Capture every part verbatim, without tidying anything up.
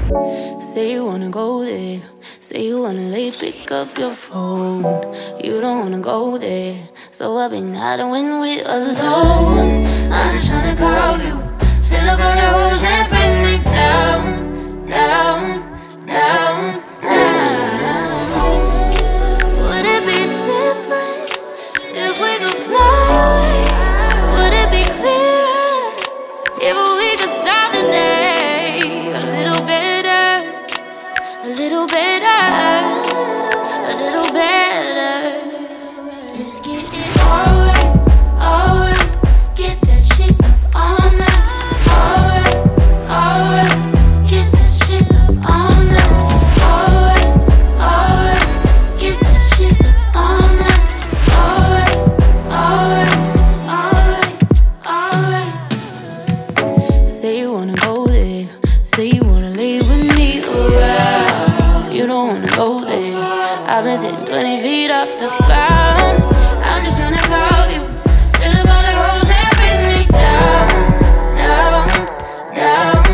Say you wanna go there. Say you wanna lay, pick up your phone. You don't wanna go there. So I've been hiding when we're alone. I'm just tryna call you, fill up all your holes and bring me down, down, down, down. Would it be different if we could fly away? Would it be clearer if we could start the day a little better, a little better, a little better? Let's get it alright, alright. Get that shit up all night, alright, alright. Get that shit up all night, alright, alright. Get that shit up all night, alright, alright, alright, alright. Say you wanna go there. Say you wanna lay with me around. You don't wanna go there. I've been sitting twenty feet off the ground. I'm just tryna call you, fill up all the holes and bring me down, down, down,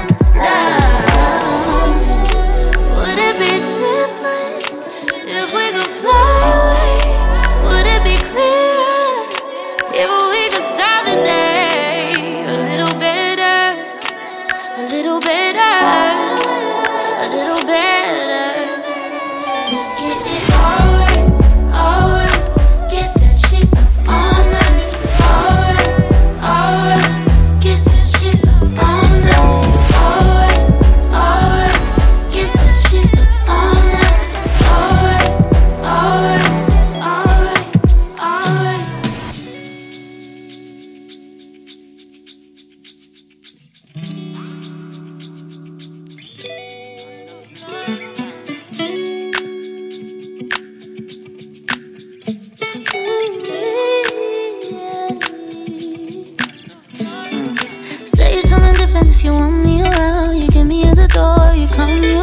down. Would it be different if we could fly away? Would it be clearer if we could start the day a little better, a little better, a little better? Let's get it alright, alright. Get that shit up all night, alright, alright. Get that shit up all night, alright, alright. Get that shit up all night, alright, alright, alright, alright. Say something different if you want me around. You get me at the door, you come me